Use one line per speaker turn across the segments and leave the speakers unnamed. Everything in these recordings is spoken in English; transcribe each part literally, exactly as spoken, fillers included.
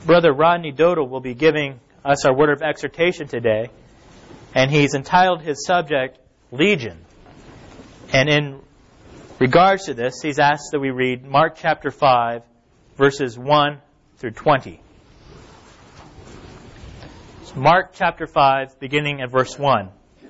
Brother Rodney Dodal will be giving us our word of exhortation today, and he's entitled his subject, Legion. And in regards to this, he's asked that we read Mark chapter five, verses one through twenty. Mark chapter five, beginning at verse one.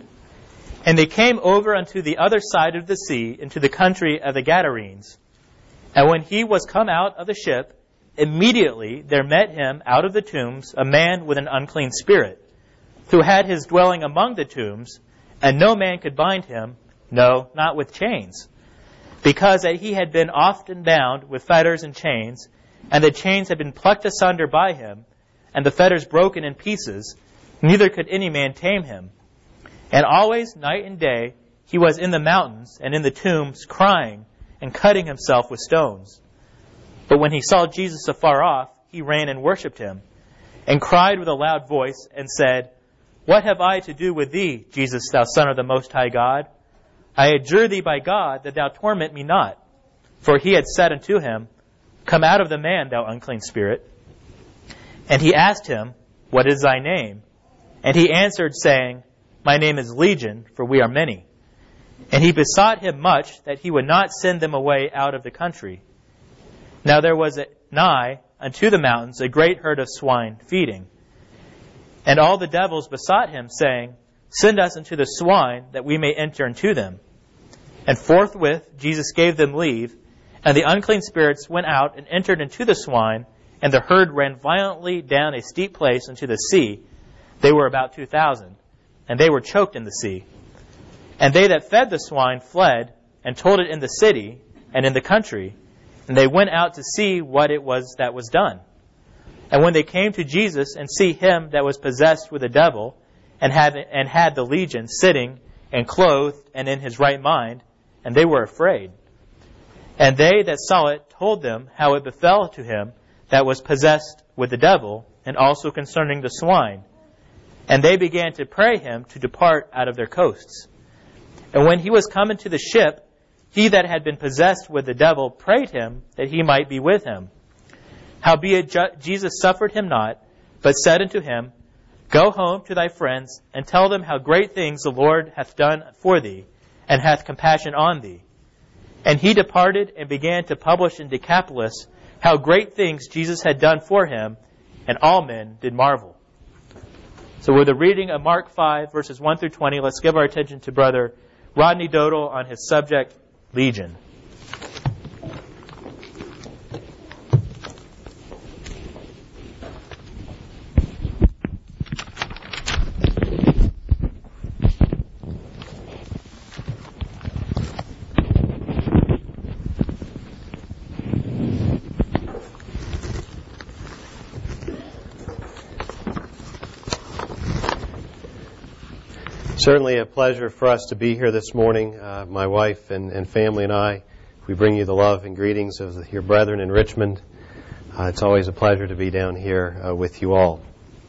And they came over unto the other side of the sea, into the country of the Gadarenes. And when he was come out of the ship, immediately there met him out of the tombs a man with an unclean spirit, who had his dwelling among the tombs, and no man could bind him, no, not with chains, because that he had been often bound with fetters and chains, and the chains had been plucked asunder by him, and the fetters broken in pieces, neither could any man tame him. And always, night and day, he was in the mountains and in the tombs, crying and cutting himself with stones. But when he saw Jesus afar off, he ran and worshipped him, and cried with a loud voice, and said, What have I to do with thee, Jesus, thou Son of the Most High God? I adjure thee by God that thou torment me not. For he had said unto him, Come out of the man, thou unclean spirit. And he asked him, What is thy name? And he answered, saying, My name is Legion, for we are many. And he besought him much that he would not send them away out of the country. Now there was nigh unto the mountains a great herd of swine feeding. And all the devils besought him, saying, Send us into the swine, that we may enter into them. And forthwith Jesus gave them leave, and the unclean spirits went out and entered into the swine, and the herd ran violently down a steep place into the sea. They were about two thousand, and they were choked in the sea. And they that fed the swine fled, and told it in the city and in the country. And they went out to see what it was that was done. And when they came to Jesus, and see him that was possessed with a devil, and had, and had the legion sitting, and clothed, and in his right mind, and they were afraid. And they that saw it told them how it befell to him that was possessed with the devil, and also concerning the swine. And they began to pray him to depart out of their coasts. And when he was come into the ship, he that had been possessed with the devil prayed him that he might be with him. Howbeit Jesus suffered him not, but said unto him, Go home to thy friends, and tell them how great things the Lord hath done for thee, and hath compassion on thee. And he departed and began to publish in Decapolis how great things Jesus had done for him, and all men did marvel. So with the reading of Mark five, verses one through twenty, let's give our attention to Brother Rodney Dodal on his subject, Legion.
Certainly a pleasure for us to be here this morning. Uh, my wife and, and family and I, we bring you the love and greetings of the, your brethren in Richmond. Uh, it's always a pleasure to be down here uh, with you all.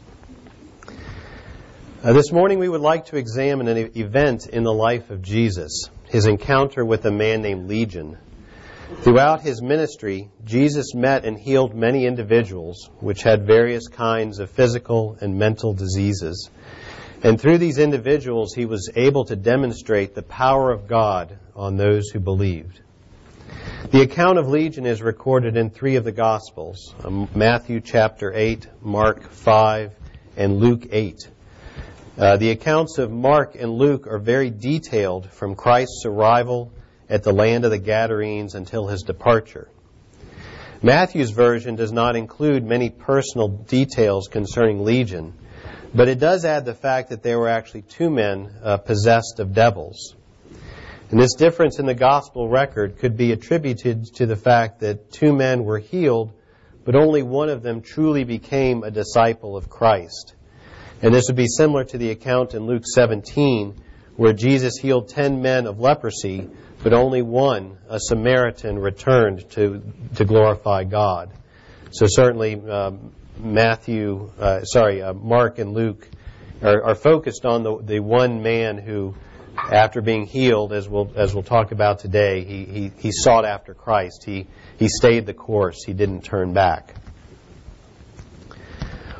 Uh, this morning we would like to examine an event in the life of Jesus, his encounter with a man named Legion. Throughout his ministry, Jesus met and healed many individuals which had various kinds of physical and mental diseases. And through these individuals, he was able to demonstrate the power of God on those who believed. The account of Legion is recorded in three of the Gospels, um, Matthew chapter eight, Mark five, and Luke eight. Uh, the accounts of Mark and Luke are very detailed from Christ's arrival at the land of the Gadarenes until his departure. Matthew's version does not include many personal details concerning Legion, but it does add the fact that there were actually two men uh, possessed of devils. And this difference in the gospel record could be attributed to the fact that two men were healed, but only one of them truly became a disciple of Christ. And this would be similar to the account in Luke seventeen, where Jesus healed ten men of leprosy, but only one, a Samaritan, returned to, to glorify God. So certainly um, Matthew, uh, sorry, uh, Mark and Luke are, are focused on the, the one man who, after being healed, as we'll as we'll talk about today, he he, he sought after Christ. He he stayed the course. He didn't turn back.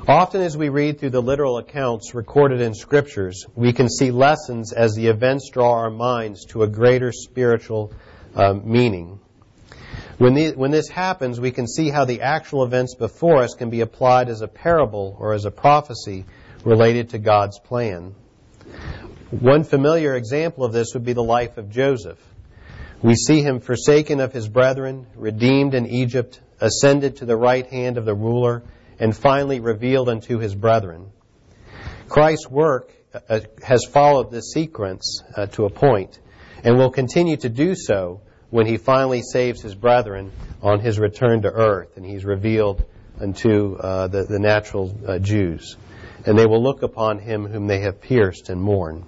Often as we read through the literal accounts recorded in Scriptures, we can see lessons as the events draw our minds to a greater spiritual um, meaning. When, the, when this happens, we can see how the actual events before us can be applied as a parable or as a prophecy related to God's plan. One familiar example of this would be the life of Joseph. We see him forsaken of his brethren, redeemed in Egypt, ascended to the right hand of the ruler, and finally revealed unto his brethren. Christ's work uh, has followed this sequence uh, to a point, and will continue to do so when he finally saves his brethren on his return to earth, and he's revealed unto uh, the, the natural uh, Jews. And they will look upon him whom they have pierced and mourn.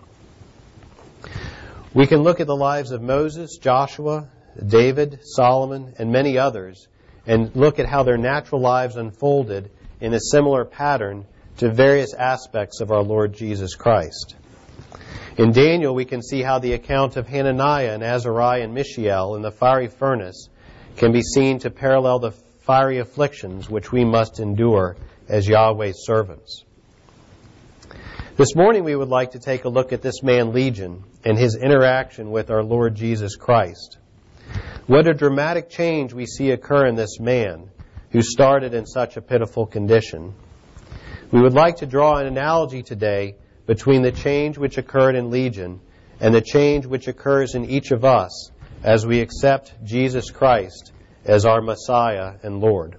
We can look at the lives of Moses, Joshua, David, Solomon, and many others, and look at how their natural lives unfolded in a similar pattern to various aspects of our Lord Jesus Christ. In Daniel, we can see how the account of Hananiah and Azariah and Mishael in the fiery furnace can be seen to parallel the fiery afflictions which we must endure as Yahweh's servants. This morning we would like to take a look at this man Legion and his interaction with our Lord Jesus Christ. What a dramatic change we see occur in this man who started in such a pitiful condition. We would like to draw an analogy today between the change which occurred in Legion and the change which occurs in each of us as we accept Jesus Christ as our Messiah and Lord.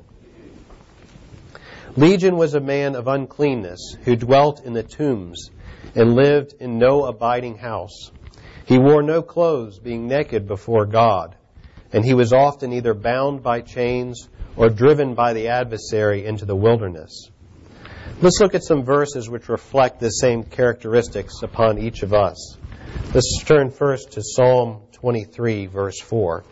Legion was a man of uncleanness who dwelt in the tombs and lived in no abiding house. He wore no clothes, being naked before God, and he was often either bound by chains or driven by the adversary into the wilderness. Let's look at some verses which reflect the same characteristics upon each of us. Let's turn first to Psalm twenty-three, verse four.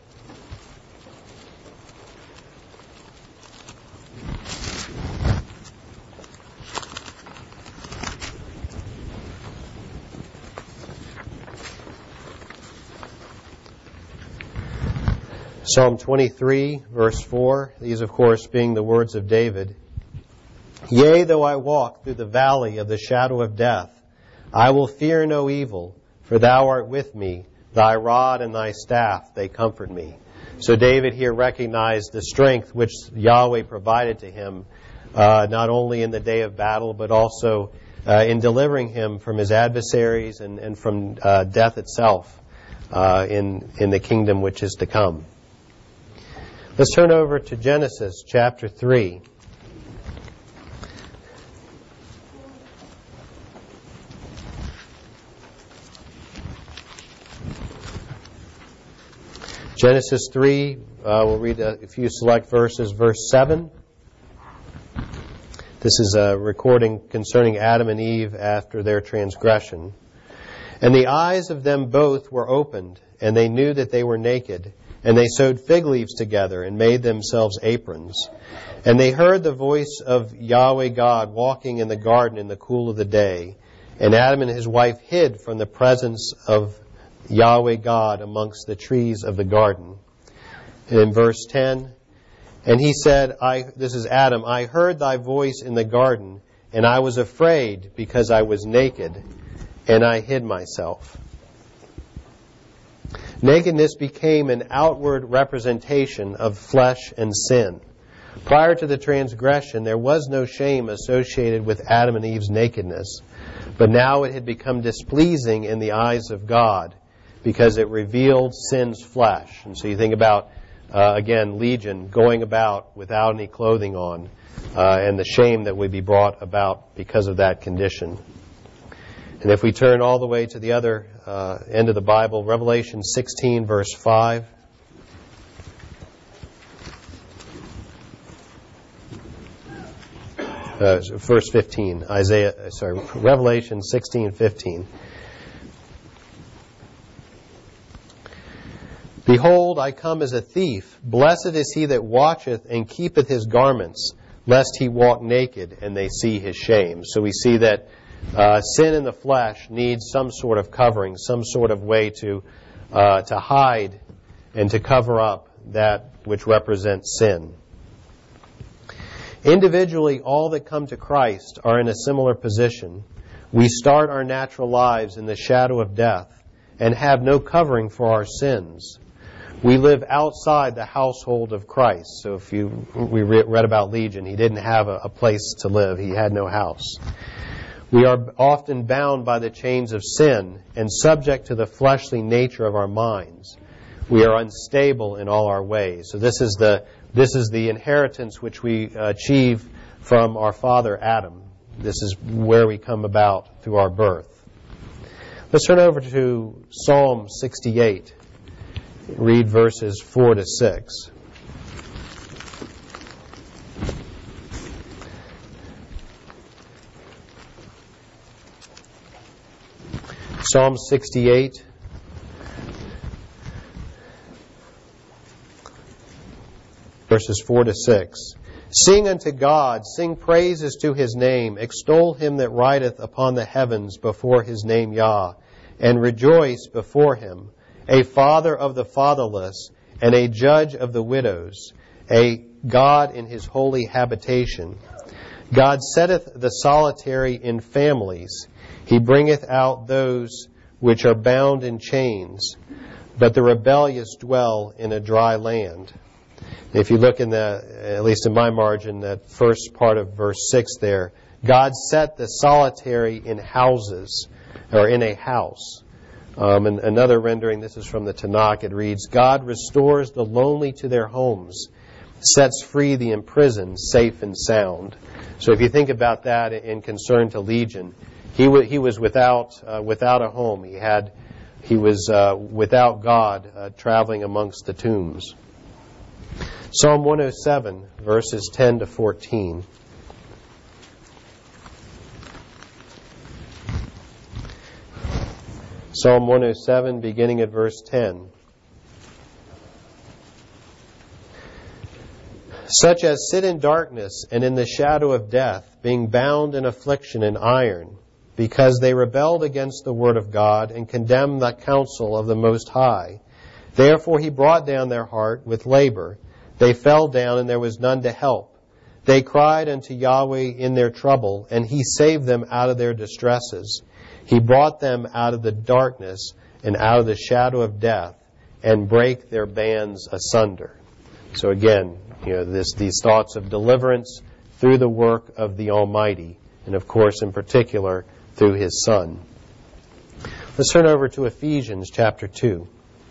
Psalm twenty-three, verse four, these of course being the words of David. Yea, though I walk through the valley of the shadow of death, I will fear no evil, for thou art with me. Thy rod and thy staff, they comfort me. So David here recognized the strength which Yahweh provided to him, uh, not only in the day of battle, but also uh, in delivering him from his adversaries and, and from uh, death itself uh, in, in the kingdom which is to come. Let's turn over to Genesis chapter three. Genesis three, uh, we'll read a few select verses. Verse seven. This is a recording concerning Adam and Eve after their transgression. And the eyes of them both were opened, and they knew that they were naked. And they sewed fig leaves together and made themselves aprons. And they heard the voice of Yahweh God walking in the garden in the cool of the day. And Adam and his wife hid from the presence of Yahweh God amongst the trees of the garden. And in verse ten, and he said, I, this is Adam, I heard thy voice in the garden, and I was afraid because I was naked, and I hid myself. Nakedness became an outward representation of flesh and sin. Prior to the transgression, there was no shame associated with Adam and Eve's nakedness, but now it had become displeasing in the eyes of God because it revealed sin's flesh. And so you think about, uh, again, Legion going about without any clothing on, uh, and the shame that would be brought about because of that condition. And if we turn all the way to the other uh, end of the Bible, Revelation sixteen, verse five. Uh, verse fifteen, Isaiah, sorry, Revelation sixteen, fifteen. Behold, I come as a thief. Blessed is he that watcheth and keepeth his garments, lest he walk naked and they see his shame. So we see that Uh, sin in the flesh needs some sort of covering, some sort of way to uh, to hide and to cover up that which represents sin. Individually, all that come to Christ are in a similar position. We start our natural lives in the shadow of death and have no covering for our sins. We live outside the household of Christ. So if you we read about Legion, he didn't have a, a place to live. He had no house. We are often bound by the chains of sin and subject to the fleshly nature of our minds. We are unstable in all our ways. So this is the this is the inheritance which we achieve from our father Adam. This is where we come about through our birth. Let's turn over to Psalm sixty-eight. Read verses four to six. Psalm sixty-eight, verses four to six. Sing unto God, sing praises to his name, extol him that rideth upon the heavens before his name Yah, and rejoice before him, a father of the fatherless, and a judge of the widows, a God in his holy habitation. God setteth the solitary in families. He bringeth out those which are bound in chains, but the rebellious dwell in a dry land. If you look in the, at least in my margin, that first part of verse six there, God set the solitary in houses, or in a house. Um, and another rendering, this is from the Tanakh, it reads, God restores the lonely to their homes, sets free the imprisoned, safe and sound. So if you think about that in concern to Legion, he, w- he was without uh, without a home. He had he was uh, without God, uh, traveling amongst the tombs. Psalm one oh seven, verses ten to fourteen. Psalm one oh seven, beginning at verse ten. Such as sit in darkness and in the shadow of death, being bound in affliction and iron, because they rebelled against the word of God and condemned the counsel of the Most High. Therefore he brought down their heart with labor. They fell down, and there was none to help. They cried unto Yahweh in their trouble, and he saved them out of their distresses. He brought them out of the darkness and out of the shadow of death, and brake their bands asunder. So again, you know, this, these thoughts of deliverance through the work of the Almighty, and of course, in particular, through his Son. Let's turn over to Ephesians chapter two.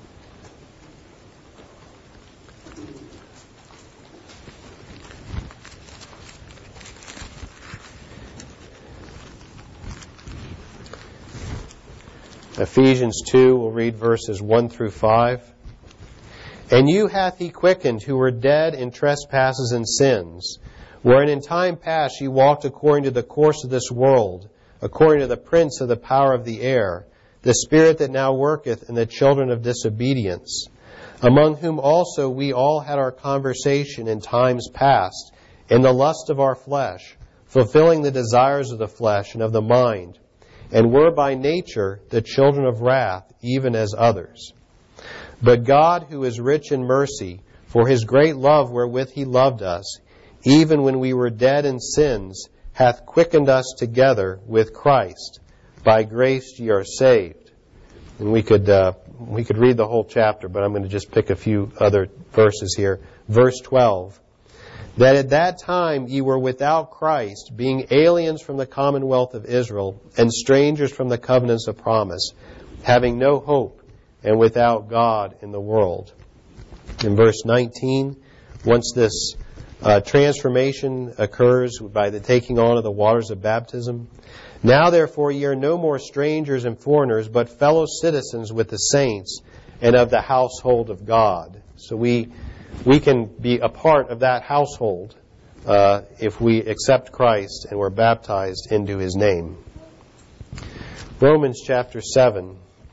Ephesians two, we'll read verses one through five. And you hath he quickened who were dead in trespasses and sins, wherein in time past ye walked according to the course of this world, according to the prince of the power of the air, the spirit that now worketh in the children of disobedience, among whom also we all had our conversation in times past, in the lust of our flesh, fulfilling the desires of the flesh and of the mind, and were by nature the children of wrath, even as others. But God, who is rich in mercy, for his great love wherewith he loved us, even when we were dead in sins, hath quickened us together with Christ. By grace ye are saved. And we could uh, we could read the whole chapter, but I'm going to just pick a few other verses here. Verse twelve. That at that time ye were without Christ, being aliens from the commonwealth of Israel, and strangers from the covenants of promise, having no hope, and without God in the world. In verse nineteen, once this uh, transformation occurs by the taking on of the waters of baptism, now therefore ye are no more strangers and foreigners, but fellow citizens with the saints, and of the household of God. So we we can be a part of that household uh, if we accept Christ and we're baptized into his name. Romans chapter seven.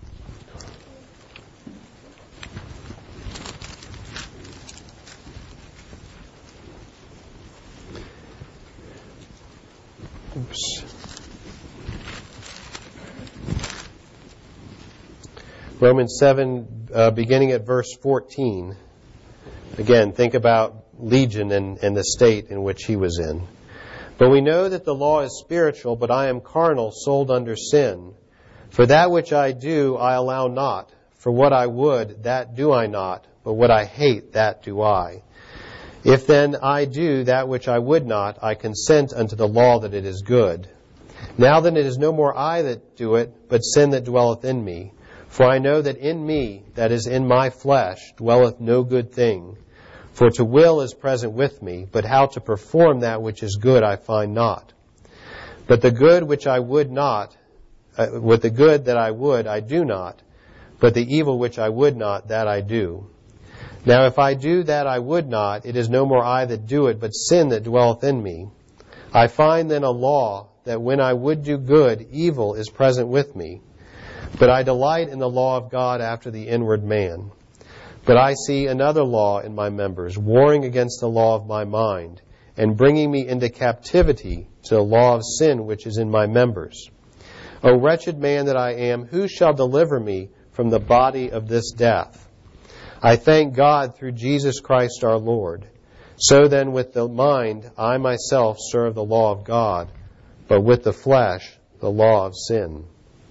Oops. Romans seven, uh, beginning at verse fourteen. Again, think about Legion and, and the state in which he was in. But we know that the law is spiritual, but I am carnal, sold under sin. For that which I do, I allow not. For what I would, that do I not. But what I hate, that do I. If then I do that which I would not, I consent unto the law that it is good. Now then it is no more I that do it, but sin that dwelleth in me. For I know that in me, that is in my flesh, dwelleth no good thing. For to will is present with me, but how to perform that which is good I find not. But the good which I would not, uh, with the good that I would, I do not. But the evil which I would not, that I do. Now if I do that I would not, it is no more I that do it, but sin that dwelleth in me. I find then a law, that when I would do good, evil is present with me. But I delight in the law of God after the inward man. But I see another law in my members, warring against the law of my mind, and bringing me into captivity to the law of sin which is in my members. O wretched man that I am, who shall deliver me from the body of this death? I thank God through Jesus Christ our Lord. So then with the mind I myself serve the law of God, but with the flesh the law of sin.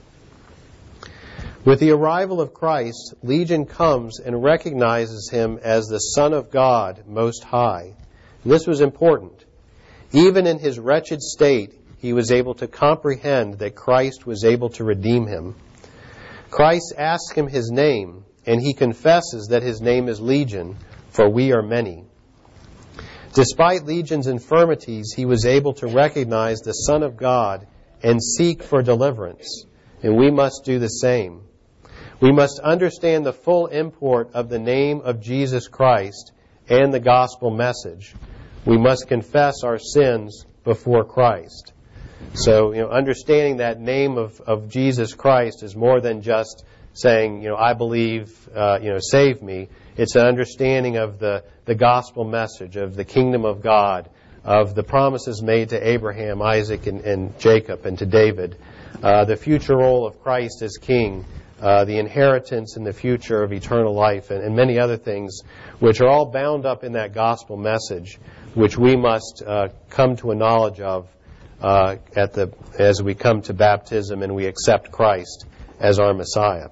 With the arrival of Christ, Legion comes and recognizes him as the Son of God Most High. And this was important. Even in his wretched state, he was able to comprehend that Christ was able to redeem him. Christ asks him his name, and he confesses that his name is Legion, for we are many. Despite Legion's infirmities, he was able to recognize the Son of God and seek for deliverance. And we must do the same. We must understand the full import of the name of Jesus Christ and the gospel message. We must confess our sins before Christ. So, you know, understanding that name of, of Jesus Christ is more than just saying, you know, I believe, uh, you know, save me. It's an understanding of the, the gospel message, of the kingdom of God, of the promises made to Abraham, Isaac, and, and Jacob, and to David, uh, the future role of Christ as king, uh, the inheritance in the future of eternal life, and, and many other things, which are all bound up in that gospel message, which we must uh, come to a knowledge of uh, at the as we come to baptism and we accept Christ as our Messiah.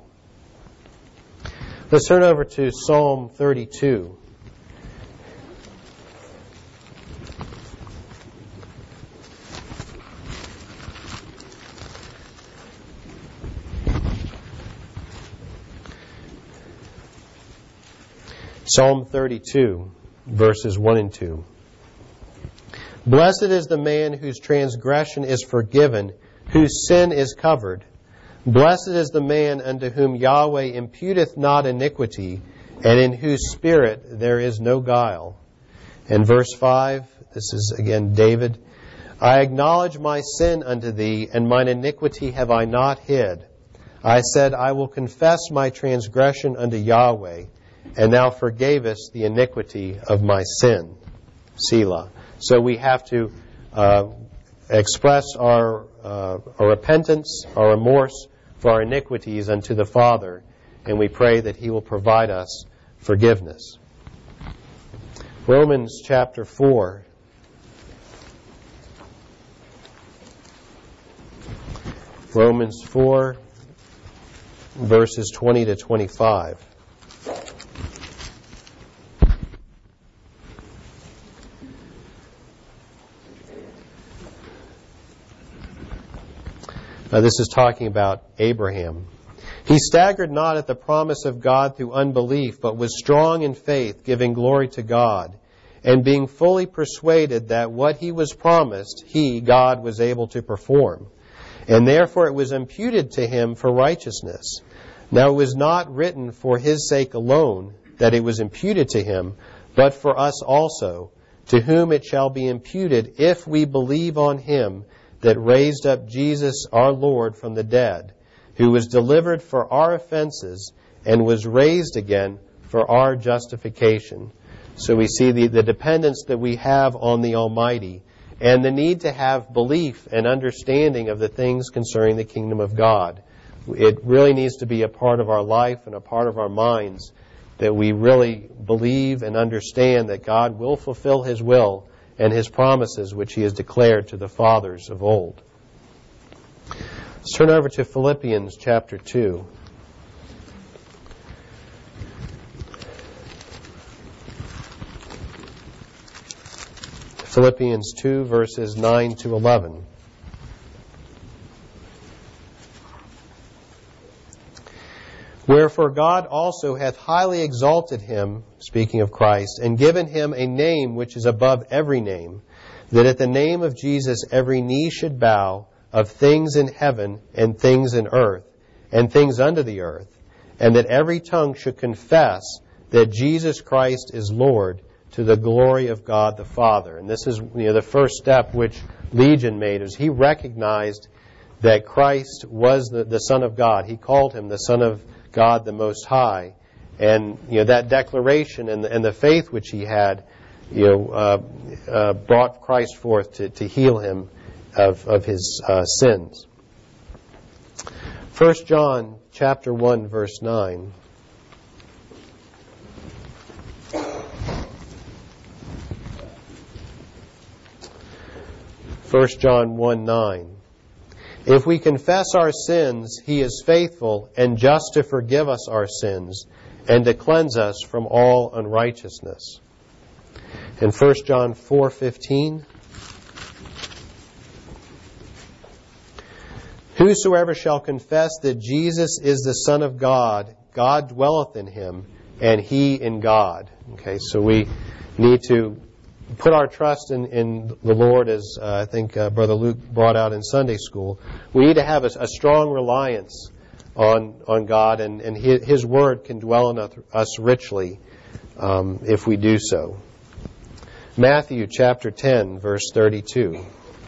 Let's turn over to Psalm thirty-two. Psalm thirty-two, verses one and two. Blessed is the man whose transgression is forgiven, whose sin is covered. Blessed is the man unto whom Yahweh imputeth not iniquity, and in whose spirit there is no guile. And verse five, this is again David. I acknowledge my sin unto thee, and mine iniquity have I not hid. I said, I will confess my transgression unto Yahweh, and thou forgavest the iniquity of my sin. Selah. So we have to uh, express our, uh, our repentance, our remorse for our iniquities unto the Father, and we pray that He will provide us forgiveness. Romans chapter four. Romans four, verses twenty to twenty-five. Now, this is talking about Abraham. He staggered not at the promise of God through unbelief, but was strong in faith, giving glory to God, and being fully persuaded that what he was promised, he, God, was able to perform. And therefore it was imputed to him for righteousness. Now it was not written for his sake alone that it was imputed to him, but for us also, to whom it shall be imputed if we believe on him that raised up Jesus our Lord from the dead, who was delivered for our offenses and was raised again for our justification. So we see the, the dependence that we have on the Almighty and the need to have belief and understanding of the things concerning the kingdom of God. It really needs to be a part of our life and a part of our minds that we really believe and understand that God will fulfill His will and His promises which He has declared to the fathers of old. Let's turn over to Philippians chapter two. Philippians two, verses nine to eleven. Wherefore God also hath highly exalted him, speaking of Christ, and given him a name which is above every name, that at the name of Jesus every knee should bow, of things in heaven and things in earth and things under the earth, and that every tongue should confess that Jesus Christ is Lord, to the glory of God the Father. And this is, you know, the first step which Legion made, is he recognized that Christ was the, the Son of God. He called him the Son of God the Most High. And, you know, that declaration and the, and the faith which he had, you know, uh, uh, brought Christ forth to, to heal him of, of his uh, sins. First John chapter one, verse nine. First John one nine. If we confess our sins, He is faithful and just to forgive us our sins and to cleanse us from all unrighteousness. And First John four fifteen. Whosoever shall confess that Jesus is the Son of God, God dwelleth in him, and he in God. Okay, so we need to put our trust in, in the Lord, as uh, I think uh, Brother Luke brought out in Sunday school. We need to have a, a strong reliance on on God, and, and His, His Word can dwell in us richly um, if we do so. Matthew chapter ten, verse thirty-two.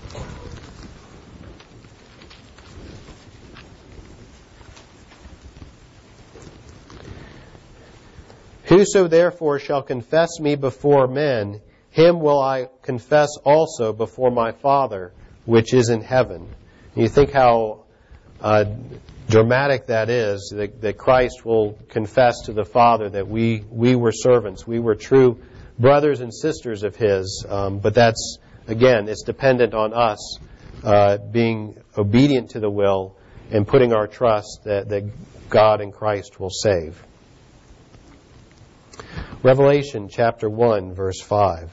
Whoso therefore shall confess me before men, him will I confess also before my Father, which is in heaven. And you think how uh, dramatic that is, that, that Christ will confess to the Father that we, we were servants, we were true brothers and sisters of His. Um, but that's, again, it's dependent on us uh, being obedient to the will and putting our trust that, that God and Christ will save. Revelation chapter one, verse five.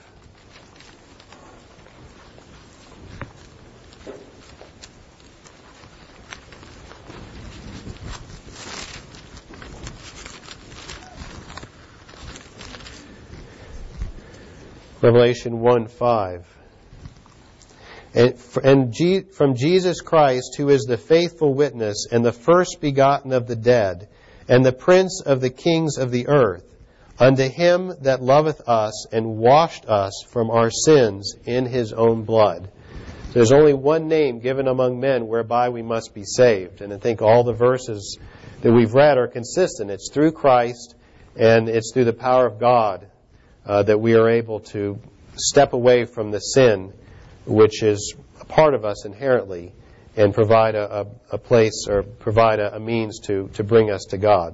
Revelation one five. And, and G, from Jesus Christ, who is the faithful witness and the first begotten of the dead, and the prince of the kings of the earth, unto him that loveth us and washed us from our sins in his own blood. There's only one name given among men whereby we must be saved. And I think all the verses that we've read are consistent. It's through Christ and it's through the power of God uh, that we are able to step away from the sin which is a part of us inherently and provide a, a, a place or provide a, a means to, to bring us to God.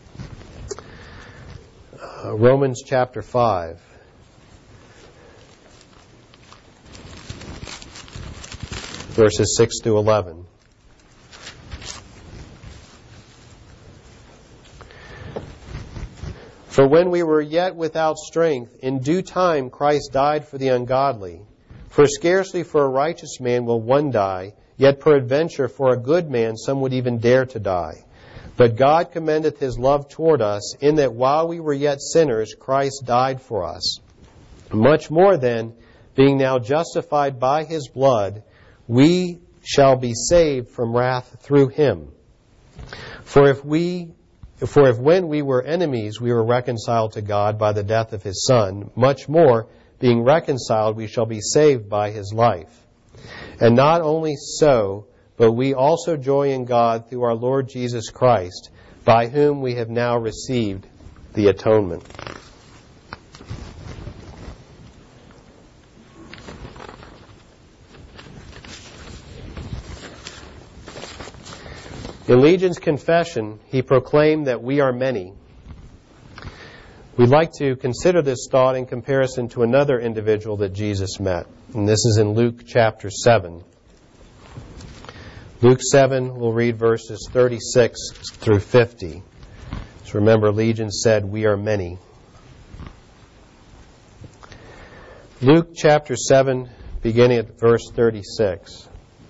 Uh, Romans chapter five. Verses six through eleven. For when we were yet without strength, in due time Christ died for the ungodly. For scarcely for a righteous man will one die, yet peradventure for a good man some would even dare to die. But God commendeth His love toward us, in that while we were yet sinners, Christ died for us. Much more then, being now justified by His blood, we shall be saved from wrath through Him. For if we, for if when we were enemies we were reconciled to God by the death of His Son, much more, being reconciled, we shall be saved by His life. And not only so, but we also joy in God through our Lord Jesus Christ, by whom we have now received the atonement. In Legion's confession, he proclaimed that we are many. We'd like to consider this thought in comparison to another individual that Jesus met. And this is in Luke chapter seven. Luke seven, we'll read verses thirty-six through fifty. So remember, Legion said, "We are many." Luke chapter seven, beginning at verse thirty-six.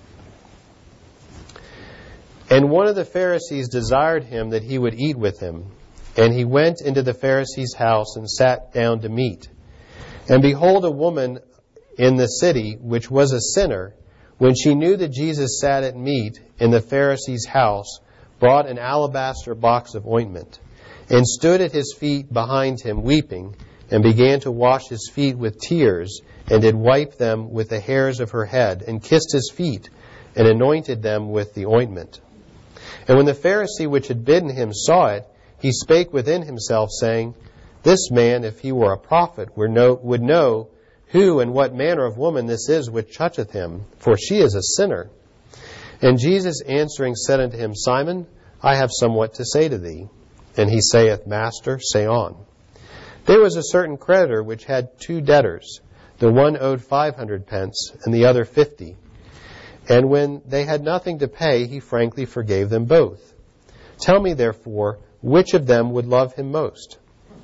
And one of the Pharisees desired him that he would eat with him. And he went into the Pharisee's house and sat down to meat. And behold, a woman in the city, which was a sinner, when she knew that Jesus sat at meat in the Pharisee's house, brought an alabaster box of ointment, and stood at his feet behind him, weeping, and began to wash his feet with tears, and did wipe them with the hairs of her head, and kissed his feet, and anointed them with the ointment. And when the Pharisee which had bidden him saw it, he spake within himself, saying, This man, if he were a prophet, would know, would know who and what manner of woman this is which toucheth him, for she is a sinner. And Jesus answering said unto him, Simon, I have somewhat to say to thee. And he saith, Master, say on. There was a certain creditor which had two debtors. The one owed five hundred pence, and the other fifty. And when they had nothing to pay, he frankly forgave them both. Tell me, therefore, which of them would love him most?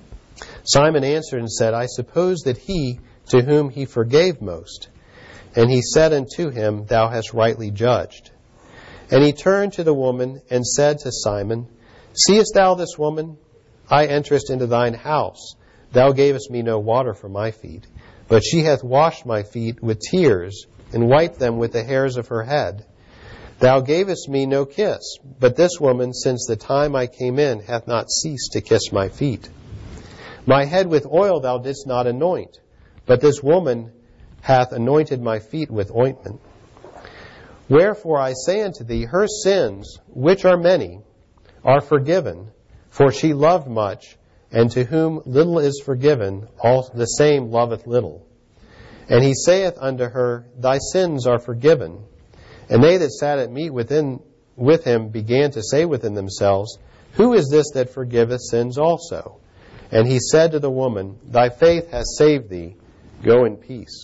Simon answered and said, I suppose that he to whom he forgave most. And he said unto him, Thou hast rightly judged. And he turned to the woman and said to Simon, Seest thou this woman? I entered into thine house. Thou gavest me no water for my feet, but she hath washed my feet with tears, and wiped them with the hairs of her head. Thou gavest me no kiss, but this woman, since the time I came in, hath not ceased to kiss my feet. My head with oil thou didst not anoint, but this woman hath anointed my feet with ointment. Wherefore I say unto thee, her sins, which are many, are forgiven, for she loved much, and to whom little is forgiven, all the same loveth little. And he saith unto her, Thy sins are forgiven. And they that sat at meat within, with him began to say within themselves, Who is this that forgiveth sins also? And he said to the woman, Thy faith hath saved thee. Go in peace.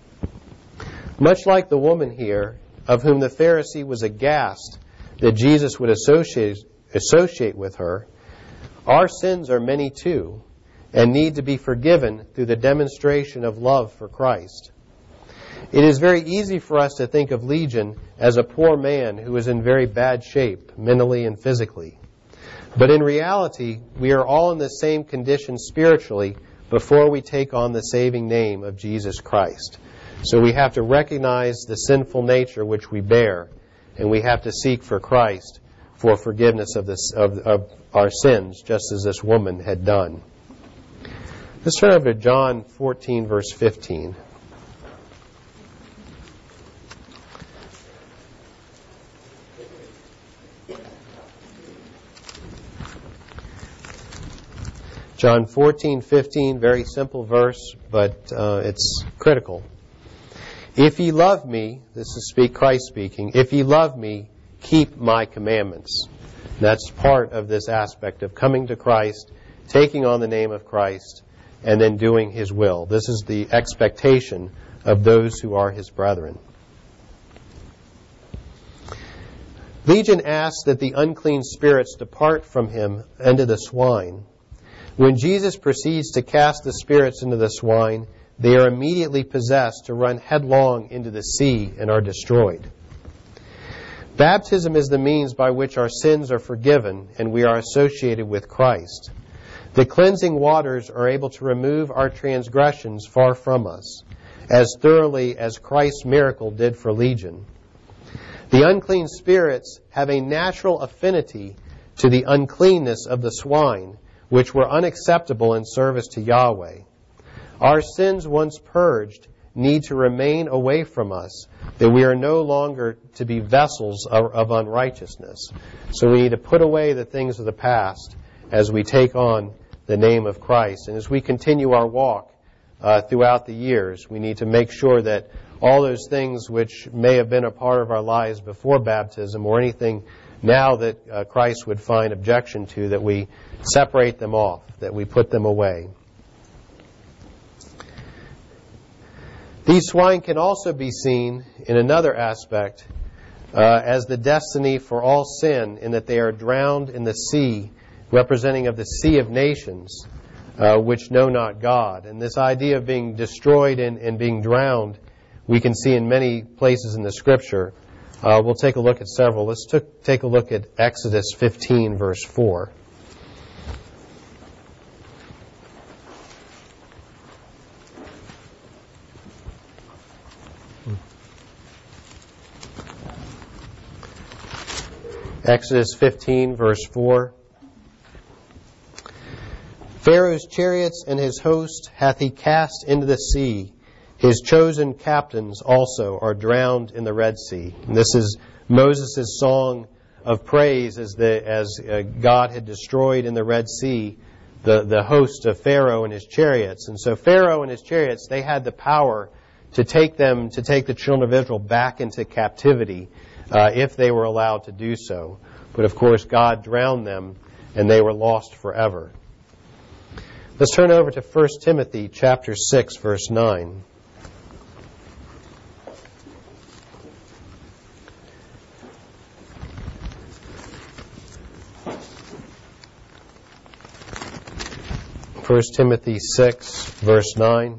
Much like the woman here, of whom the Pharisee was aghast that Jesus would associate, associate with her, our sins are many too, and need to be forgiven through the demonstration of love for Christ. It is very easy for us to think of Legion as a poor man who is in very bad shape, mentally and physically. But in reality, we are all in the same condition spiritually before we take on the saving name of Jesus Christ. So we have to recognize the sinful nature which we bear, and we have to seek for Christ for forgiveness of, this, of, of our sins, just as this woman had done. Let's turn over to John fourteen, verse fifteen. John fourteen fifteen, very simple verse, but uh, it's critical. If ye love me, this is speak Christ speaking, if ye love me, keep my commandments. And that's part of this aspect of coming to Christ, taking on the name of Christ, and then doing His will. This is the expectation of those who are His brethren. Legion asks that the unclean spirits depart from him into the swine. When Jesus proceeds to cast the spirits into the swine, they are immediately possessed to run headlong into the sea and are destroyed. Baptism is the means by which our sins are forgiven and we are associated with Christ. The cleansing waters are able to remove our transgressions far from us, as thoroughly as Christ's miracle did for Legion. The unclean spirits have a natural affinity to the uncleanness of the swine, which were unacceptable in service to Yahweh. Our sins, once purged, need to remain away from us, that we are no longer to be vessels of, of unrighteousness. So we need to put away the things of the past as we take on the name of Christ. And as we continue our walk uh, throughout the years, we need to make sure that all those things which may have been a part of our lives before baptism or anything now that uh, Christ would find objection to, that we separate them off, that we put them away. These swine can also be seen in another aspect uh, as the destiny for all sin, in that they are drowned in the sea, representing of the sea of nations, uh, which know not God. And this idea of being destroyed and, and being drowned, we can see in many places in the Scripture. Uh, we'll take a look at several. Let's t- take a look at Exodus fifteen, verse four. Exodus fifteen, verse four. Pharaoh's chariots and his host hath he cast into the sea. His chosen captains also are drowned in the Red Sea. And this is Moses' song of praise as, the, as uh, God had destroyed in the Red Sea the, the host of Pharaoh and his chariots. And so Pharaoh and his chariots, they had the power to take them, to take the children of Israel back into captivity uh, if they were allowed to do so. But of course, God drowned them and they were lost forever. Let's turn over to First Timothy chapter six, verse nine. First Timothy six, verse nine.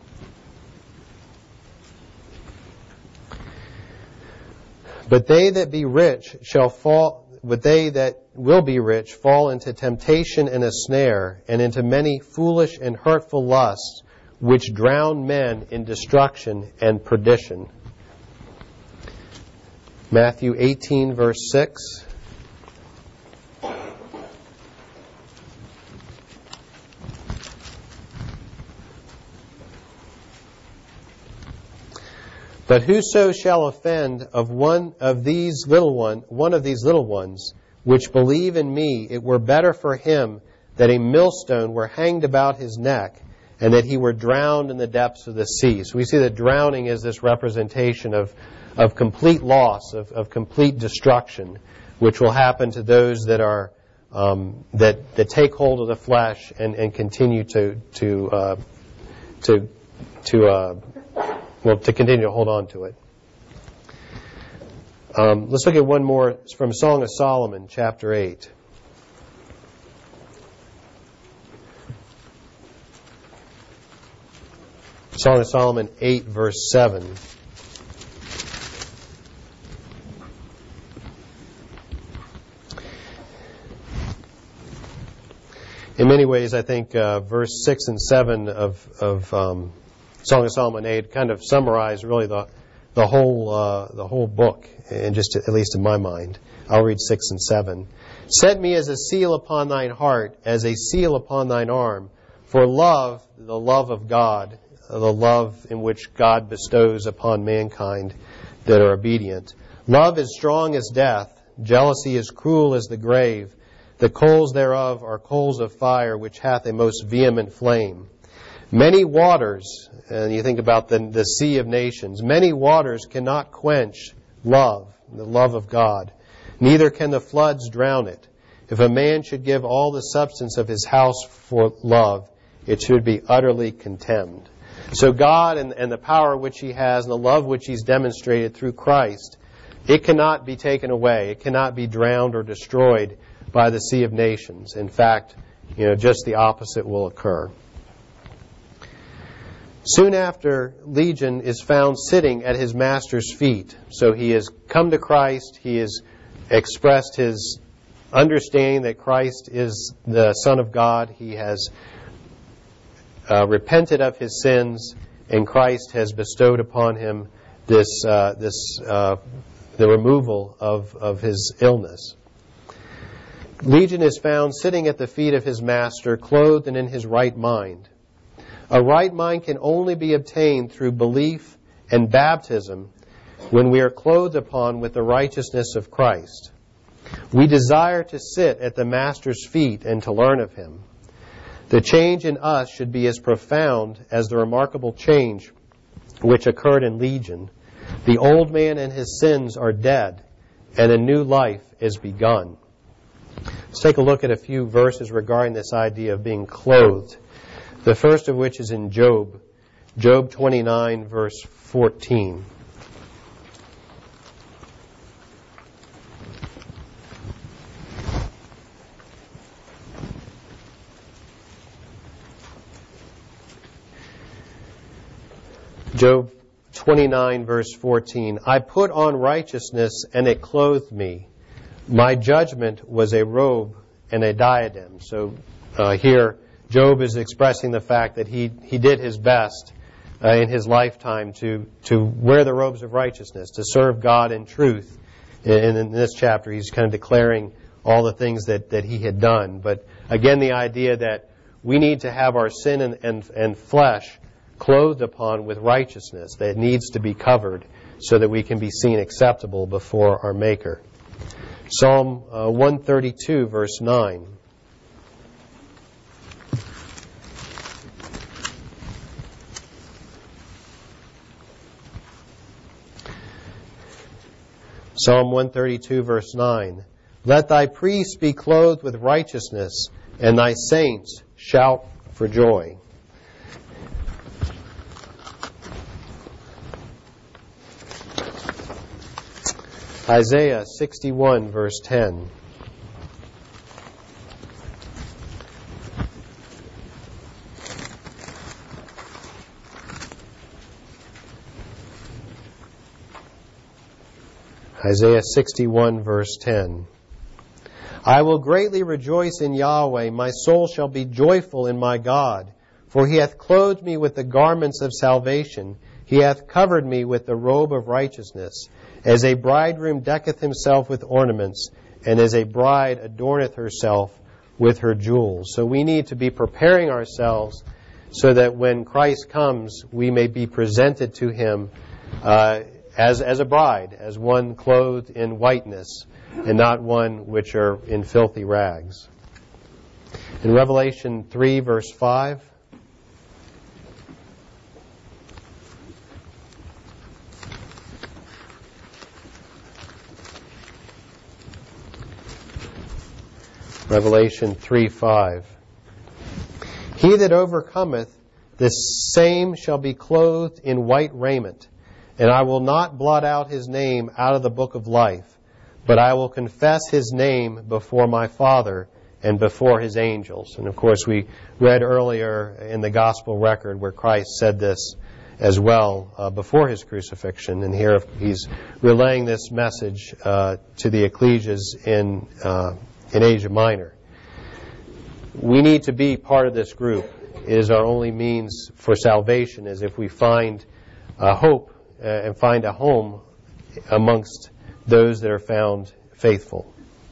But they that be rich shall fall, but they that will be rich fall into temptation and a snare, and into many foolish and hurtful lusts, which drown men in destruction and perdition. Matthew eighteen, verse six. But whoso shall offend of one of these little one, one of these little ones, which believe in me, it were better for him that a millstone were hanged about his neck, and that he were drowned in the depths of the sea. So we see that drowning is this representation of, of complete loss, of, of complete destruction, which will happen to those that are um, that that take hold of the flesh and, and continue to to uh, to to. Uh, Well, to continue to hold on to it. Um, let's look at one more. It's from Song of Solomon, chapter eight. Song of Solomon eight, verse seven. In many ways, I think uh, verse six and seven of, of um, Song of Solomon eight kind of summarize really the the whole uh, the whole book, and just to, at least in my mind. I'll read six and seven. Set me as a seal upon thine heart, as a seal upon thine arm. For love, the love of God, the love in which God bestows upon mankind that are obedient. Love is strong as death. Jealousy is cruel as the grave. The coals thereof are coals of fire, which hath a most vehement flame. Many waters, and you think about the, the sea of nations, many waters cannot quench love, the love of God. Neither can the floods drown it. If a man should give all the substance of his house for love, it should be utterly contemned. So God and, and the power which he has and the love which he's demonstrated through Christ, it cannot be taken away. It cannot be drowned or destroyed by the sea of nations. In fact, you know, just the opposite will occur. Soon after, Legion is found sitting at his master's feet. So he has come to Christ. He has expressed his understanding that Christ is the Son of God. He has uh, repented of his sins, and Christ has bestowed upon him this uh, this uh, the removal of, of his illness. Legion is found sitting at the feet of his master, clothed and in his right mind. A right mind can only be obtained through belief and baptism when we are clothed upon with the righteousness of Christ. We desire to sit at the Master's feet and to learn of him. The change in us should be as profound as the remarkable change which occurred in Legion. The old man and his sins are dead, and a new life is begun. Let's take a look at a few verses regarding this idea of being clothed. The first of which is in Job, Job twenty-nine, verse fourteen. Job twenty-nine, verse fourteen. I put on righteousness, and it clothed me. My judgment was a robe and a diadem. So uh, here, Job is expressing the fact that he, he did his best uh, in his lifetime to, to wear the robes of righteousness, to serve God in truth. And in this chapter, he's kind of declaring all the things that, that he had done. But again, the idea that we need to have our sin and, and, and flesh clothed upon with righteousness, that it needs to be covered so that we can be seen acceptable before our Maker. Psalm uh, one thirty-two, verse nine. Psalm one thirty-two, verse nine. Let thy priests be clothed with righteousness, and thy saints shout for joy. Isaiah sixty-one, verse ten. Isaiah sixty-one, verse ten. I will greatly rejoice in Yahweh. My soul shall be joyful in my God. For he hath clothed me with the garments of salvation. He hath covered me with the robe of righteousness. As a bridegroom decketh himself with ornaments, and as a bride adorneth herself with her jewels. So we need to be preparing ourselves so that when Christ comes, we may be presented to him uh, as, as a bride, as one clothed in whiteness, and not one which are in filthy rags. In Revelation three, verse five, Revelation three five. He that overcometh, the same shall be clothed in white raiment, and I will not blot out his name out of the book of life, but I will confess his name before my Father and before his angels. And of course, we read earlier in the gospel record where Christ said this as well uh, before his crucifixion. And here he's relaying this message uh, to the ecclesias in uh, in Asia Minor. We need to be part of this group. It is our only means for salvation, is if we find uh, hope uh, and find a home amongst those that are found faithful.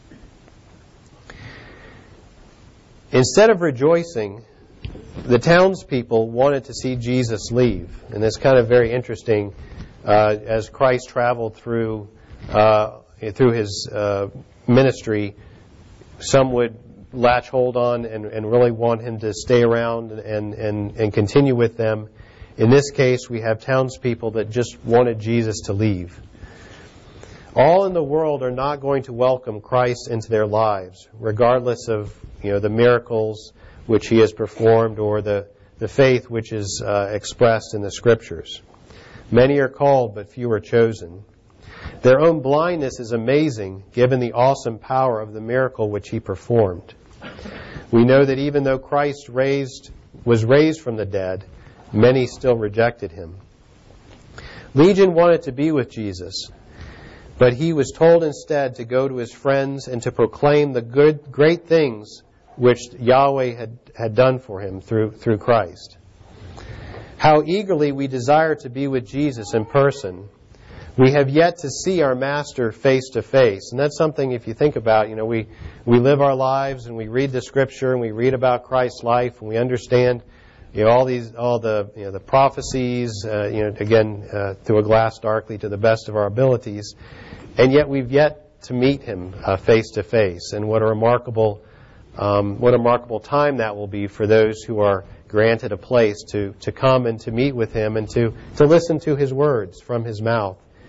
Instead of rejoicing, the townspeople wanted to see Jesus leave. And it's kind of very interesting uh, as Christ traveled through uh, through his uh, ministry. Some would latch hold on and, and really want him to stay around and, and, and continue with them. In this case, we have townspeople that just wanted Jesus to leave. All in the world are not going to welcome Christ into their lives, regardless of you know the miracles which he has performed or the, the faith which is uh, expressed in the Scriptures. Many are called, but few are chosen. Their own blindness is amazing, given the awesome power of the miracle which he performed. We know that even though Christ raised, was raised from the dead, many still rejected him. Legion wanted to be with Jesus, but he was told instead to go to his friends and to proclaim the good, great things which Yahweh had, had done for him through, through Christ. How eagerly we desire to be with Jesus in person. We have yet to see our Master face to face. And that's something, if you think about, you know, we, we live our lives and we read the Scripture and we read about Christ's life and we understand, you know, all these, all the, you know, the prophecies, uh, you know, again, uh, through a glass darkly to the best of our abilities. And yet we've yet to meet him uh, face to face. And what a remarkable, um, what a remarkable time that will be for those who are granted a place to, to come and to meet with him and to, to listen to his words from his mouth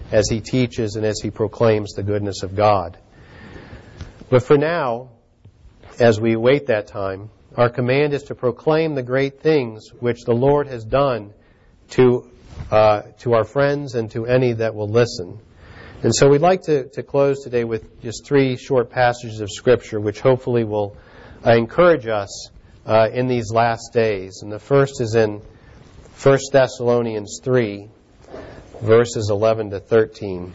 as he teaches and as he proclaims the goodness of God. But for now, as we wait that time, our command is to proclaim the great things which the Lord has done to uh, to our friends and to any that will listen. And so we'd like to, to close today with just three short passages of Scripture which hopefully will uh, encourage us uh, in these last days. And the first is in First Thessalonians three, verses eleven to thirteen.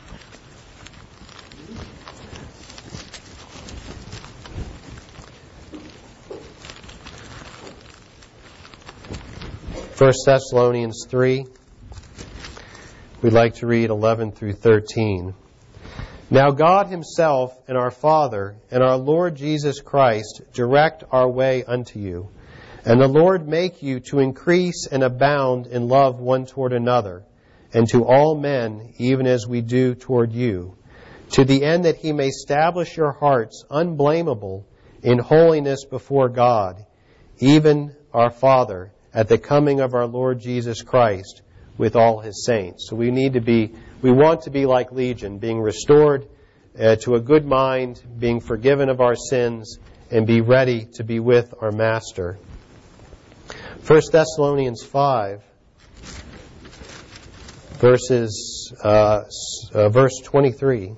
First Thessalonians three, we'd like to read eleven through thirteen. Now God himself and our Father and our Lord Jesus Christ direct our way unto you. And the Lord make you to increase and abound in love one toward another, and to all men, even as we do toward you, to the end that he may establish your hearts unblameable in holiness before God, even our Father, at the coming of our Lord Jesus Christ with all his saints. So we need to be, we want to be like Legion, being restored uh, to a good mind, being forgiven of our sins, and be ready to be with our Master. First Thessalonians five, verses, uh, uh, verse twenty-three.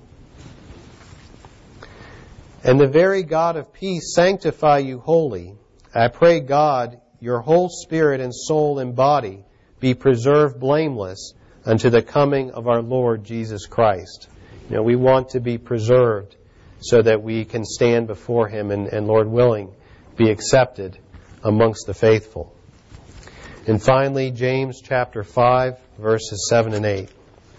And the very God of peace sanctify you wholly. I pray God, your whole spirit and soul and body be preserved blameless unto the coming of our Lord Jesus Christ. You know, we want to be preserved so that we can stand before him and, and Lord willing, be accepted amongst the faithful. And finally, James chapter five, verses seven and eight.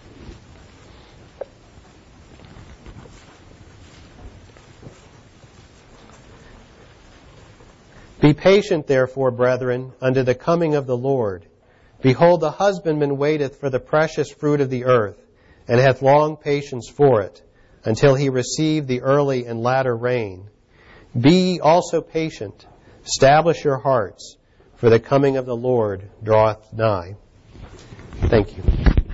Be patient, therefore, brethren, unto the coming of the Lord. Behold, the husbandman waiteth for the precious fruit of the earth, and hath long patience for it, until he receive the early and latter rain. Be ye also patient, establish your hearts, for the coming of the Lord draweth nigh. Thank you.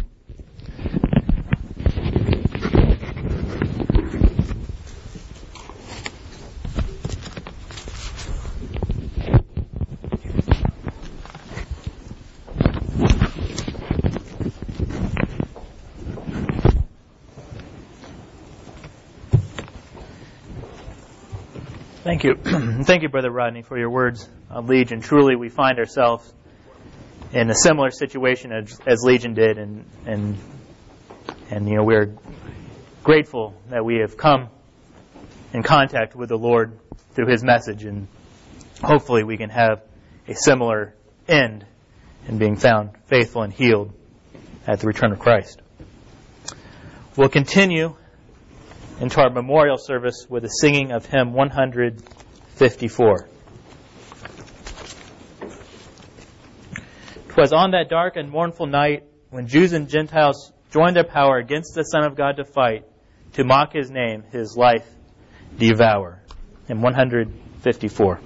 Thank you. Thank you, Brother Rodney, for your words on Legion. Truly, we find ourselves in a similar situation as, as Legion did, and, and, and, you know, we're grateful that we have come in contact with the Lord through his message, and hopefully we can have a similar end in being found faithful and healed at the return of Christ. We'll continue into our memorial service with the singing of hymn one fifty-four. 'Twas on that dark and mournful night when Jews and Gentiles joined their power against the Son of God to fight, to mock his name, his life devour. Hymn one fifty-four.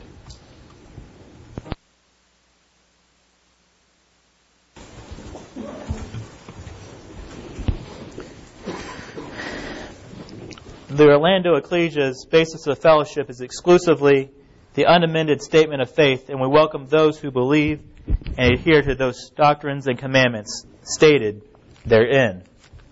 The Orlando Ecclesia's basis of fellowship is exclusively the unamended statement of faith, and we welcome those who believe and adhere to those doctrines and commandments stated therein.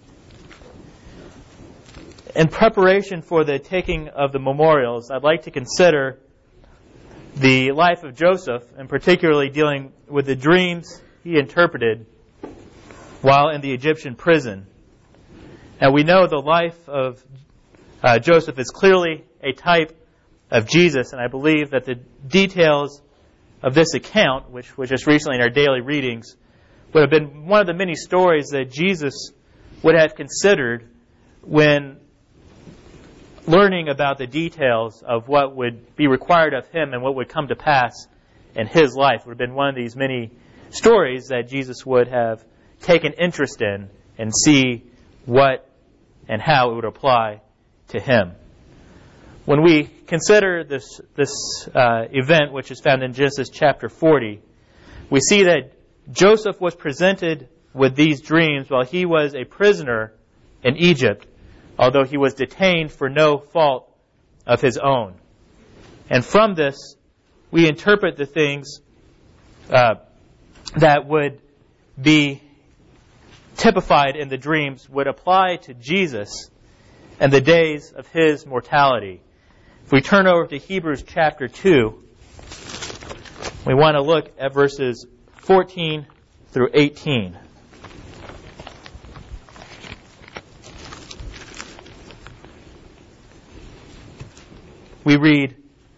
In preparation for the taking of the memorials, I'd like to consider the life of Joseph, and particularly dealing with the dreams he interpreted while in the Egyptian prison. Now we know the life of Uh, Joseph is clearly a type of Jesus, and I believe that the details of this account, which was just recently in our daily readings, would have been one of the many stories that Jesus would have considered when learning about the details of what would be required of him and what would come to pass in his life. It would have been one of these many stories that Jesus would have taken interest in and see what and how it would apply to him. When we consider this this uh, event, which is found in Genesis chapter forty, we see that Joseph was presented with these dreams while he was a prisoner in Egypt, although he was detained for no fault of his own. And from this, we interpret the things uh, that would be typified in the dreams would apply to Jesus and the days of his mortality. If we turn over to Hebrews chapter two, we want to look at verses fourteen through eighteen. We read,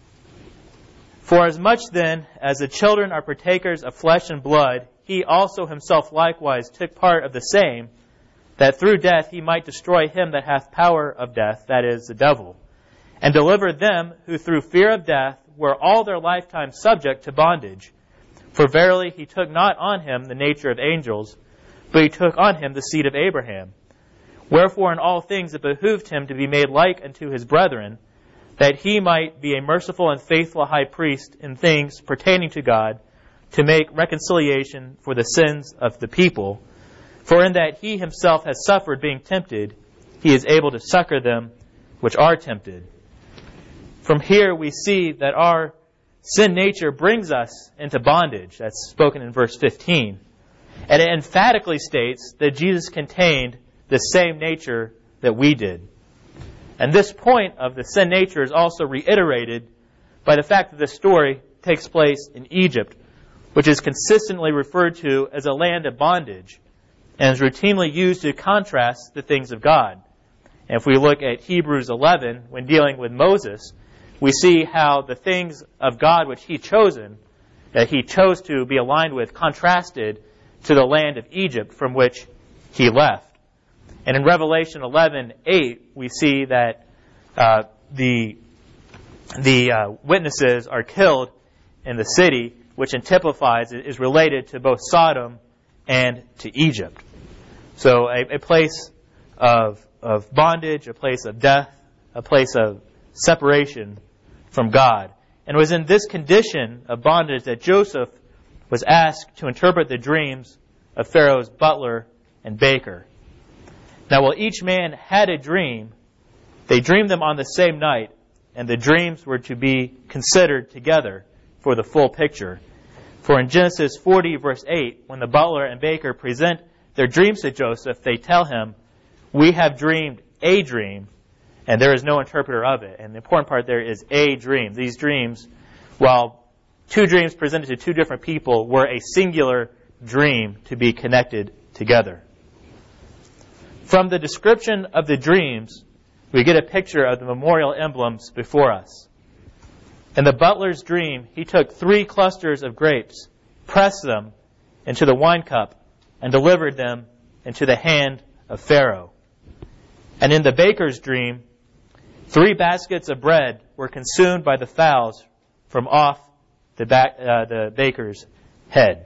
"For as much then as the children are partakers of flesh and blood, he also himself likewise took part of the same, that through death he might destroy him that hath power of death, that is, the devil, and deliver them who through fear of death were all their lifetime subject to bondage. For verily he took not on him the nature of angels, but he took on him the seed of Abraham. Wherefore in all things it behooved him to be made like unto his brethren, that he might be a merciful and faithful high priest in things pertaining to God, to make reconciliation for the sins of the people. For in that he himself has suffered being tempted, he is able to succor them which are tempted." From here we see that our sin nature brings us into bondage. That's spoken in verse fifteen. And it emphatically states that Jesus contained the same nature that we did. And this point of the sin nature is also reiterated by the fact that this story takes place in Egypt, which is consistently referred to as a land of bondage and is routinely used to contrast the things of God. And if we look at Hebrews eleven, when dealing with Moses, we see how the things of God which he chosen, that he chose to be aligned with, contrasted to the land of Egypt from which he left. And in Revelation eleven eight, we see that uh, the the uh, witnesses are killed in the city, which typifies, is related to both Sodom and to Egypt. So a, a place of of bondage, a place of death, a place of separation from God. And it was in this condition of bondage that Joseph was asked to interpret the dreams of Pharaoh's butler and baker. Now, while each man had a dream, they dreamed them on the same night, and the dreams were to be considered together for the full picture. For in Genesis forty, verse eight, when the butler and baker present their dreams to Joseph, they tell him, "We have dreamed a dream, and there is no interpreter of it." And the important part there is a dream. These dreams, while two dreams presented to two different people, were a singular dream to be connected together. From the description of the dreams, we get a picture of the memorial emblems before us. In the butler's dream, he took three clusters of grapes, pressed them into the wine cup, and delivered them into the hand of Pharaoh. And in the baker's dream, three baskets of bread were consumed by the fowls from off the, back, uh, the baker's head.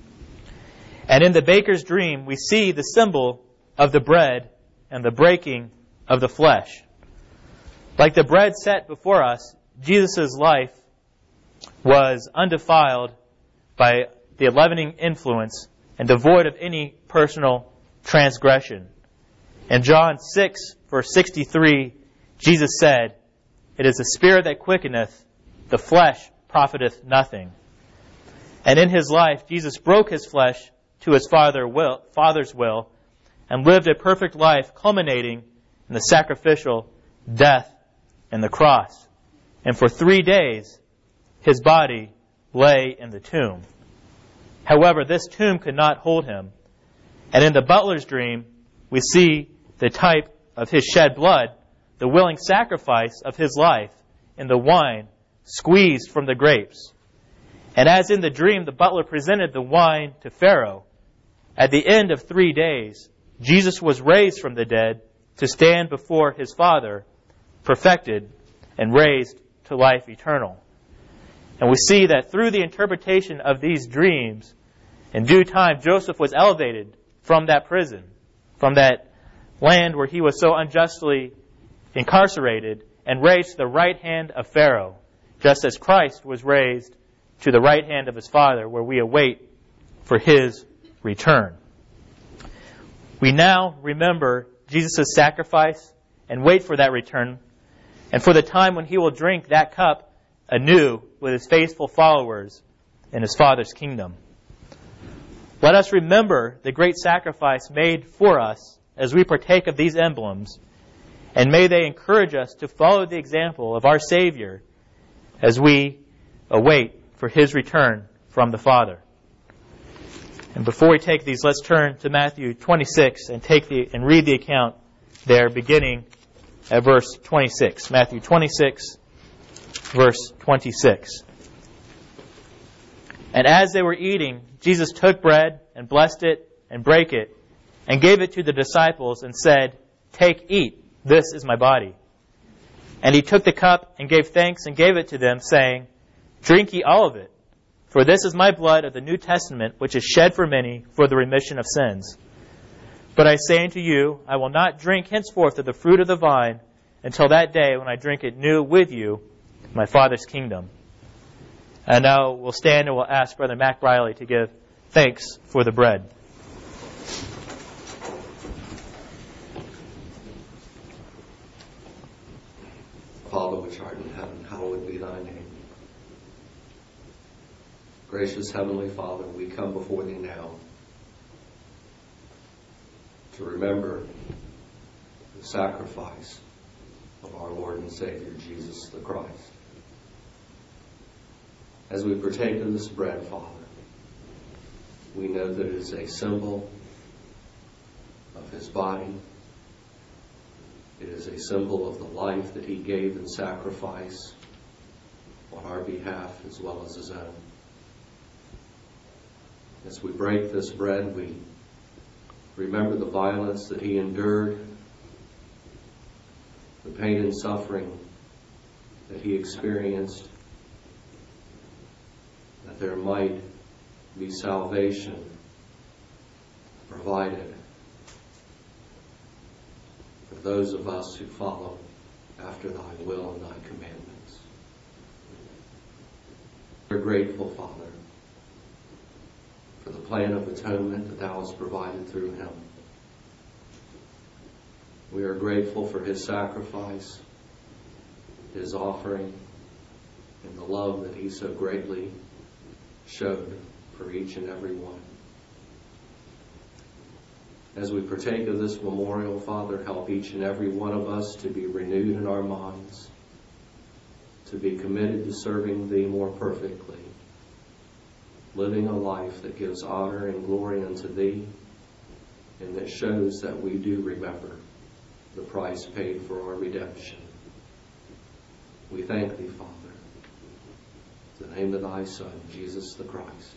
And in the baker's dream, we see the symbol of the bread and the breaking of the flesh. Like the bread set before us, Jesus' life was undefiled by the leavening influence and devoid of any personal transgression. In John six, verse sixty-three, Jesus said, "It is the spirit that quickeneth, the flesh profiteth nothing." And in his life, Jesus broke his flesh to his Father will, Father's will and lived a perfect life culminating in the sacrificial death and the cross. And for three days, his body lay in the tomb. However, this tomb could not hold him. And in the butler's dream, we see the type of his shed blood, the willing sacrifice of his life in the wine squeezed from the grapes. And as in the dream, the butler presented the wine to Pharaoh. At the end of three days, Jesus was raised from the dead to stand before his Father, perfected and raised to life eternal. And we see that through the interpretation of these dreams, in due time, Joseph was elevated from that prison, from that land where he was so unjustly incarcerated, and raised to the right hand of Pharaoh, just as Christ was raised to the right hand of his Father, where we await for his return. We now remember Jesus' sacrifice and wait for that return and for the time when he will drink that cup anew with his faithful followers in his Father's kingdom. Let us remember the great sacrifice made for us as we partake of these emblems, and may they encourage us to follow the example of our Savior as we await for his return from the Father. And before we take these, let's turn to Matthew twenty-six and take the and read the account there, beginning at verse twenty-six. Matthew twenty-six, verse twenty-six. And as they were eating, Jesus took bread and blessed it and brake it and gave it to the disciples and said, "Take, eat, this is my body." And he took the cup and gave thanks and gave it to them, saying, "Drink ye all of it, for this is my blood of the New Testament, which is shed for many for the remission of sins. But I say unto you, I will not drink henceforth of the fruit of the vine until that day when I drink it new with you in my Father's kingdom." And now we'll stand and we'll ask Brother Mac Riley to give thanks for the bread.
Father which art in heaven, hallowed be thy name. Gracious Heavenly Father, we come before thee now to remember the sacrifice of our Lord and Savior, Jesus the Christ. As we partake of this bread, Father, we know that it is a symbol of his body. It is a symbol of the life that he gave in sacrifice on our behalf as well as his own. As we break this bread, we remember the violence that he endured, the pain and suffering that he experienced, that there might be salvation provided for those of us who follow after thy will and thy commandments. We're grateful, Father, for the plan of atonement that thou hast provided through him. We are grateful for his sacrifice, his offering, and the love that he so greatly showed for each and every one. As we partake of this memorial, Father, help each and every one of us to be renewed in our minds, to be committed to serving thee more perfectly, living a life that gives honor and glory unto thee, and that shows that we do remember the price paid for our redemption. We thank thee, Father, in the name of thy Son, Jesus the Christ.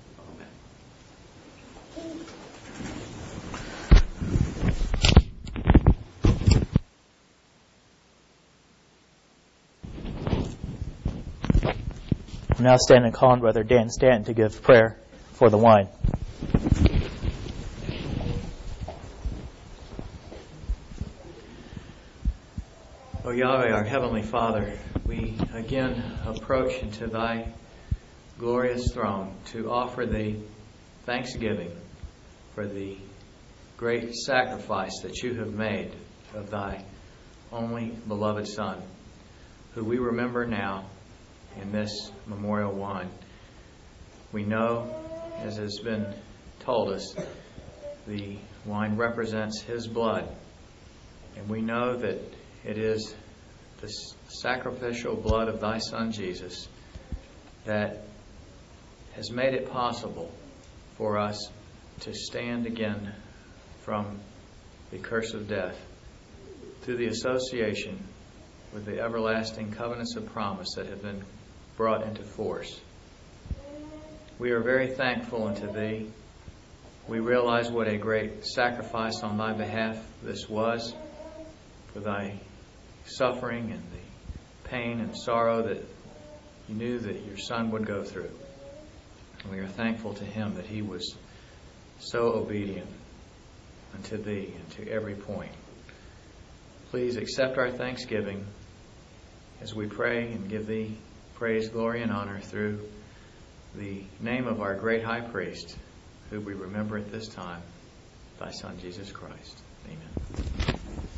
Amen.
I'm now standing and calling Brother Dan Stanton to give prayer for the wine.
O Yahweh, our Heavenly Father, we again approach into thy glorious throne to offer thee thanksgiving for the great sacrifice that you have made of thy only beloved Son, who we remember now in this memorial wine. We know, as has been told us, the wine represents his blood, and we know that it is the sacrificial blood of thy Son Jesus that has made it possible for us to stand again from the curse of death through the association with the everlasting covenants of promise that have been brought into force. We are very thankful unto thee. We realize what a great sacrifice on thy behalf this was, for thy suffering and the pain and sorrow that you knew that your Son would go through. And we are thankful to him that he was so obedient unto thee and to every point. Please accept our thanksgiving as we pray and give thee praise, glory, and honor through the name of our great high priest, who we remember at this time, thy Son, Jesus Christ. Amen.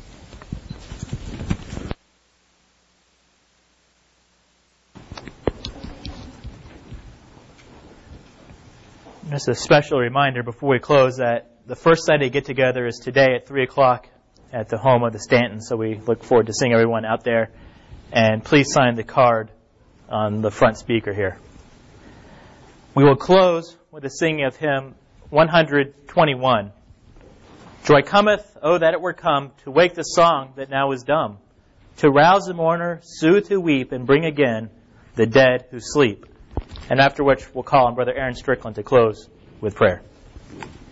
Just a special reminder before we close that the first Sunday get-together is today at three o'clock at the home of the Stantons, so we look forward to seeing everyone out there. And please sign the card on the front speaker here. We will close with the singing of hymn one twenty-one. Joy cometh, oh that it were come, to wake the song that now is dumb, to rouse the mourner, soothe who weep, and bring again the dead who sleep. And after which we'll call on Brother Aaron Strickland to close with prayer.